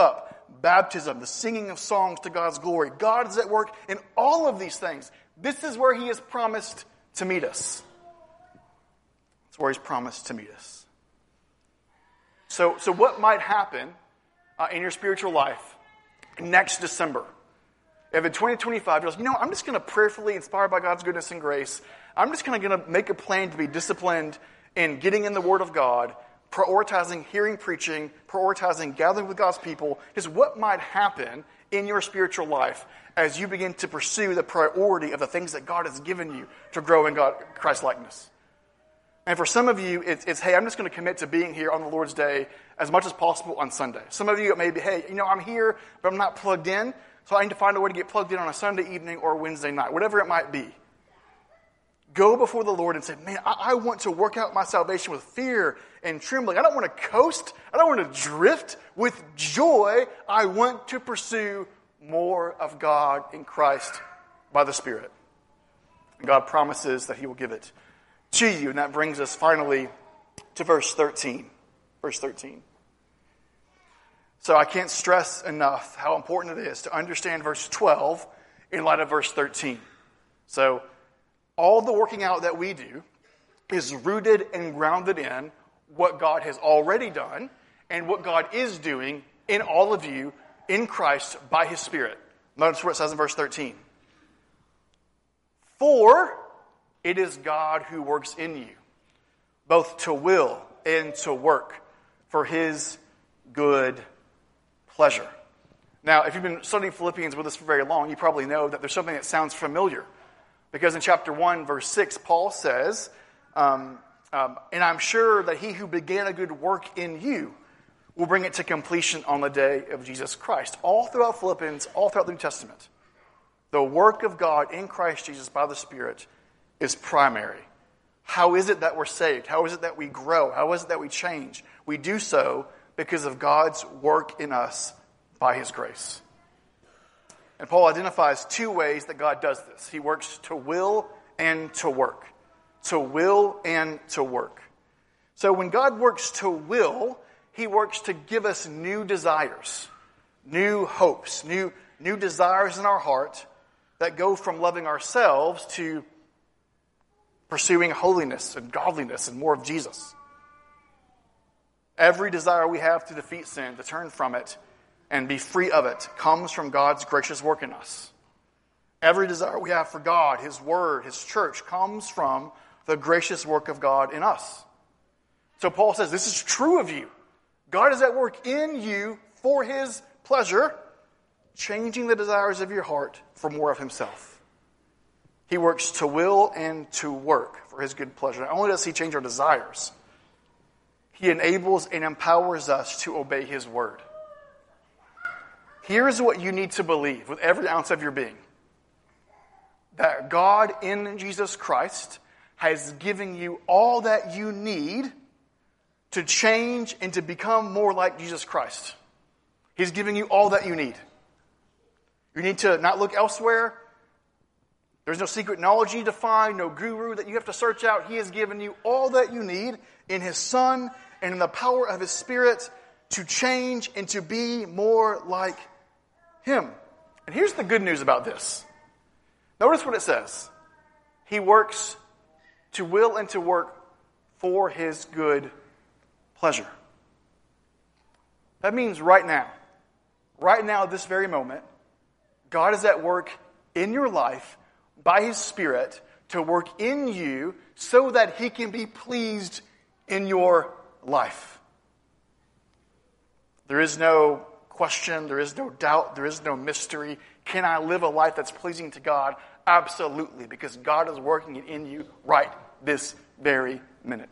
baptism, the singing of songs to God's glory. God is at work in all of these things. This is where he has promised to meet us. It's where he's promised to meet us. So, so what might happen uh, in your spiritual life next December? If in twenty twenty-five, you're like, you know, I'm just going to prayerfully, inspired by God's goodness and grace, I'm just kind of going to make a plan to be disciplined in getting in the Word of God, prioritizing hearing preaching, prioritizing gathering with God's people. Just what might happen in your spiritual life as you begin to pursue the priority of the things that God has given you to grow in God, Christ-likeness. And for some of you, it's, it's, hey, I'm just going to commit to being here on the Lord's Day as much as possible on Sunday. Some of you, it may be, hey, you know, I'm here, but I'm not plugged in, so I need to find a way to get plugged in on a Sunday evening or a Wednesday night, whatever it might be. Go before the Lord and say, man, I, I want to work out my salvation with fear and trembling. I don't want to coast. I don't want to drift. With joy, I want to pursue more of God in Christ by the Spirit. And God promises that he will give it to you. And that brings us finally to verse thirteen. Verse thirteen. So I can't stress enough how important it is to understand verse twelve in light of verse thirteen. So all the working out that we do is rooted and grounded in what God has already done and what God is doing in all of you in Christ by his Spirit. Notice what it says in verse thirteen. For it is God who works in you, both to will and to work for his good pleasure. Now, if you've been studying Philippians with us for very long, you probably know that there's something that sounds familiar. Because in chapter one, verse six, Paul says, um, um, and I'm sure that he who began a good work in you will bring it to completion on the day of Jesus Christ. All throughout Philippians, all throughout the New Testament, the work of God in Christ Jesus by the Spirit is primary. How is it that we're saved? How is it that we grow? How is it that we change? We do so because of God's work in us by his grace. And Paul identifies two ways that God does this. He works to will and to work. To will and to work. So when God works to will, he works to give us new desires, new hopes, new, new desires in our heart that go from loving ourselves to pursuing holiness and godliness and more of Jesus. Every desire we have to defeat sin, to turn from it, and be free of it, comes from God's gracious work in us. Every desire we have for God, his word, his church, comes from the gracious work of God in us. So Paul says, this is true of you. God is at work in you for his pleasure, changing the desires of your heart for more of himself. He works to will and to work for his good pleasure. Not only does he change our desires, he enables and empowers us to obey his word. Here's what you need to believe with every ounce of your being. That God in Jesus Christ has given you all that you need to change and to become more like Jesus Christ. He's giving you all that you need. You need to not look elsewhere. There's no secret knowledge you need to find, no guru that you have to search out. He has given you all that you need in his Son and in the power of his Spirit to change and to be more like him. And here's the good news about this. Notice what it says. He works to will and to work for his good pleasure. That means right now, right now, this very moment, God is at work in your life by his Spirit to work in you so that he can be pleased in your life. There is no question, there is no doubt, there is no mystery. Can I live a life that's pleasing to God? Absolutely, because God is working it in you right this very minute.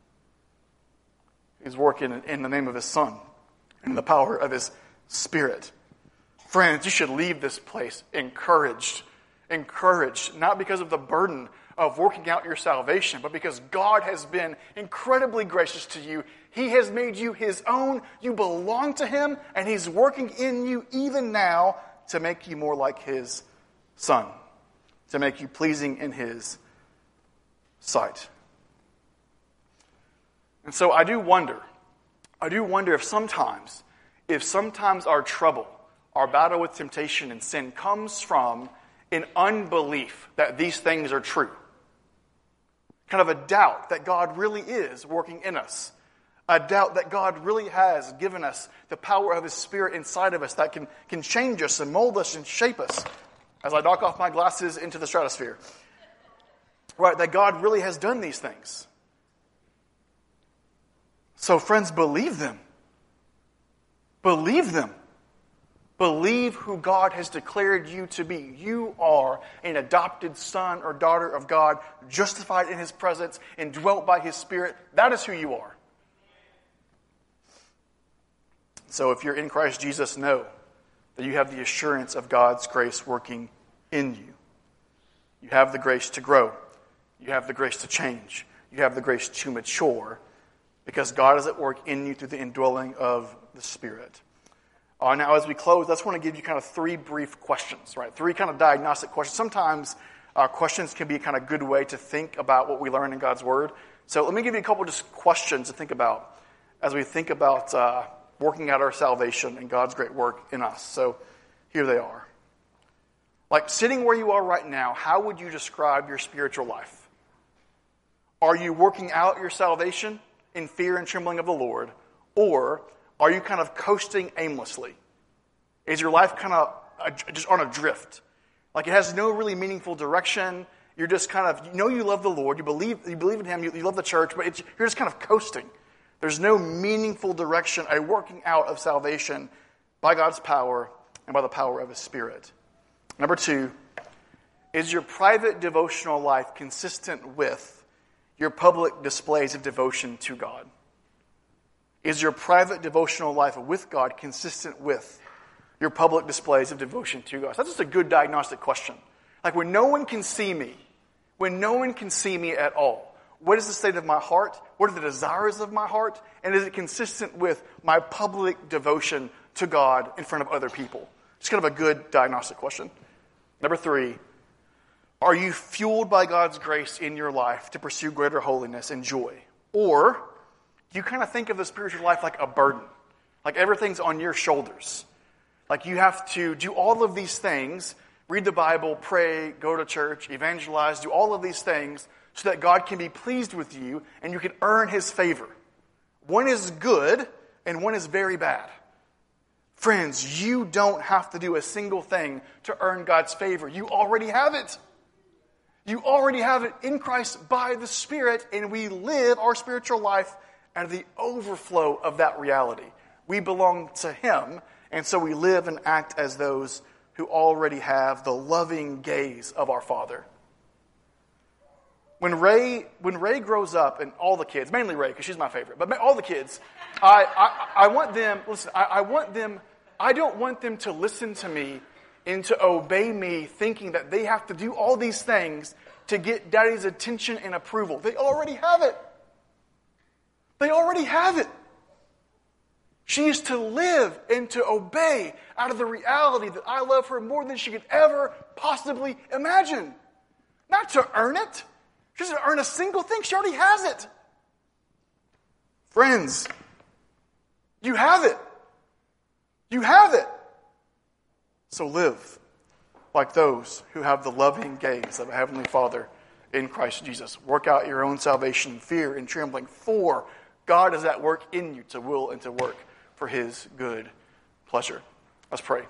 He's working in the name of his Son and the power of his Spirit. Friends, you should leave this place encouraged. Encouraged, not because of the burden of working out your salvation, but because God has been incredibly gracious to you. He has made you his own. You belong to him, and he's working in you even now to make you more like his Son, to make you pleasing in his sight. And so I do wonder, I do wonder if sometimes if sometimes our trouble, our battle with temptation and sin comes from an unbelief that these things are true. Kind of a doubt that God really is working in us. A doubt that God really has given us the power of His Spirit inside of us that can, can change us and mold us and shape us. As I knock off my glasses into the stratosphere. Right, that God really has done these things. So friends, believe them. Believe them. Believe who God has declared you to be. You are an adopted son or daughter of God, justified in His presence and dwelt by His Spirit. That is who you are. So if you're in Christ Jesus, know that you have the assurance of God's grace working in you. You have the grace to grow. You have the grace to change. You have the grace to mature because God is at work in you through the indwelling of the Spirit. Uh, now, as we close, I just want to give you kind of three brief questions, right? Three kind of diagnostic questions. Sometimes uh, questions can be a kind of good way to think about what we learn in God's Word. So let me give you a couple just questions to think about as we think about uh, working out our salvation and God's great work in us. So here they are. Like sitting where you are right now, how would you describe your spiritual life? Are you working out your salvation in fear and trembling of the Lord? Or are you kind of coasting aimlessly? Is your life kind of just on a drift? Like it has no really meaningful direction. You're just kind of, you know you love the Lord. You believe you believe in Him. You, you love the church. But it's, you're just kind of coasting. There's no meaningful direction, a working out of salvation by God's power and by the power of His Spirit. Number two, is your private devotional life consistent with your public displays of devotion to God? Is your private devotional life with God consistent with your public displays of devotion to God? So that's just a good diagnostic question. Like when no one can see me, when no one can see me at all, what is the state of my heart? What are the desires of my heart? And is it consistent with my public devotion to God in front of other people? It's kind of a good diagnostic question. Number three, are you fueled by God's grace in your life to pursue greater holiness and joy? Or do you kind of think of the spiritual life like a burden? Like everything's on your shoulders. Like you have to do all of these things, read the Bible, pray, go to church, evangelize, do all of these things so that God can be pleased with you and you can earn His favor. One is good and one is very bad. Friends, you don't have to do a single thing to earn God's favor. You already have it. You already have it in Christ by the Spirit, and we live our spiritual life out of the overflow of that reality. We belong to Him, and so we live and act as those who already have the loving gaze of our Father. When Ray, when Ray grows up, and all the kids, mainly Ray, because she's my favorite, but all the kids, I, I, I want them, listen, I, I want them, I don't want them to listen to me and to obey me thinking that they have to do all these things to get Daddy's attention and approval. They already have it. They already have it. She is to live and to obey out of the reality that I love her more than she could ever possibly imagine. Not to earn it. She doesn't earn a single thing. She already has it. Friends, you have it. You have it. So live like those who have the loving gaze of a Heavenly Father in Christ Jesus. Work out your own salvation in fear and trembling, for God is at work in you to will and to work for His good pleasure. Let's pray.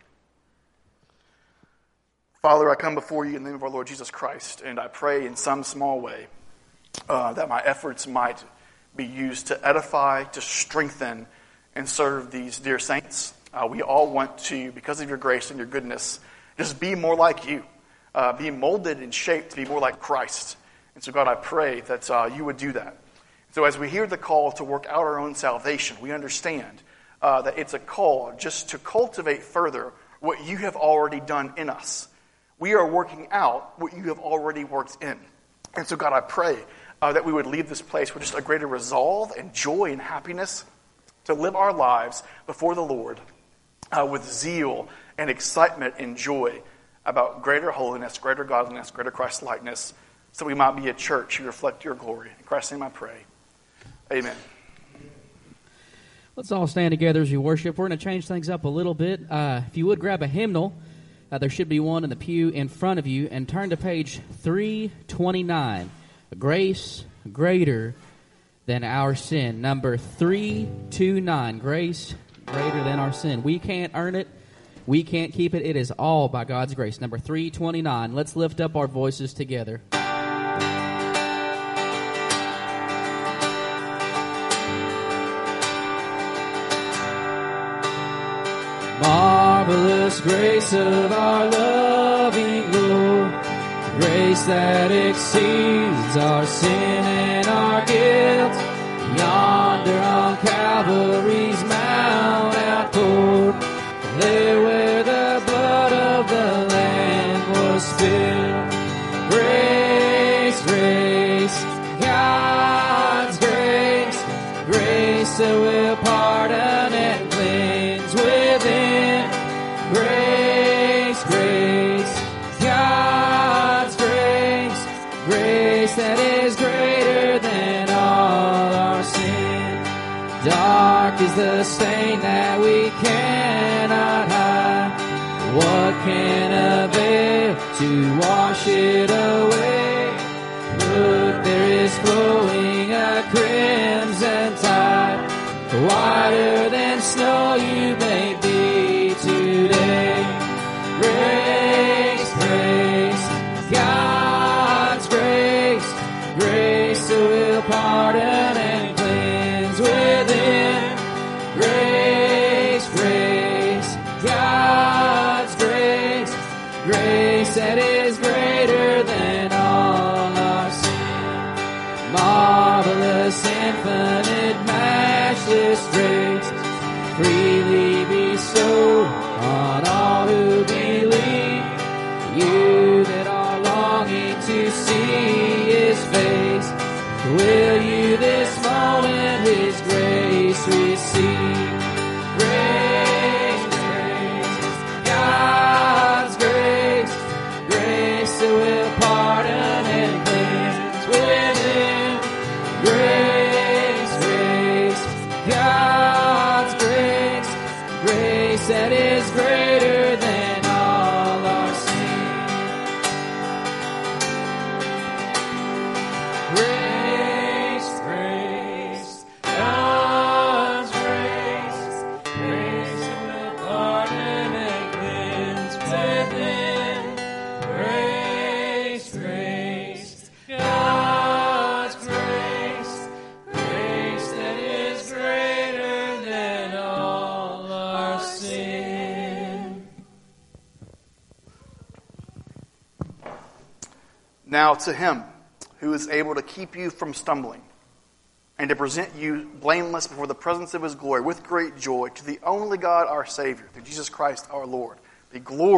Father, I come before you in the name of our Lord Jesus Christ, and I pray in some small way uh, that my efforts might be used to edify, to strengthen, and serve these dear saints. Uh, we all want to, because of your grace and your goodness, just be more like you, uh, be molded and shaped to be more like Christ. And so, God, I pray that uh, you would do that. So as we hear the call to work out our own salvation, we understand uh, that it's a call just to cultivate further what you have already done in us. We are working out what you have already worked in. And so, God, I pray uh, that we would leave this place with just a greater resolve and joy and happiness to live our lives before the Lord uh, with zeal and excitement and joy about greater holiness, greater godliness, greater Christ-likeness, so we might be a church who reflect your glory. In Christ's name I pray. Amen. Let's all stand together as we worship. We're going to change things up a little bit. Uh, if you would grab a hymnal, uh, there should be one in the pew in front of you, and turn to page three twenty-nine. Grace greater than our sin. Number three twenty-nine. Grace greater than our sin. We can't earn it. We can't keep it. It is all by God's grace. Number three twenty-nine. Let's lift up our voices together. Marvelous grace of our loving Lord, grace that exceeds our sin and our guilt. Yonder on Calvary's Mount outpoured, there where the blood of the Lamb was spilled. Grace, grace, God's grace, grace that will pardon and cleanse within. Grace, grace, God's grace, grace that is greater than all our sin. Dark is the stain that we cannot hide. What can avail to wash it away? Look, there is flowing a crimson tide, whiter than snow you may be today. Grace, grace, God's grace, grace that will pardon and cleanse within. Grace, grace, God's grace, grace that is greater than all our sin. Marvelous, infinite, matchless grace, freely bestowed on all who believe. You that are longing to see His face, will you this moment His grace receive? Grace, grace, God's grace, grace that will pardon and cleanse within. Grace, grace, God's grace, grace that is greater than all our sin. Grace, grace, God's grace, grace that will pardon and cleanse within. Grace, grace, God's grace, grace that is greater than all our sin. Now to Him who is able to keep you from stumbling and to present you blameless before the presence of His glory with great joy, to the only God our Savior, through Jesus Christ our Lord, be glory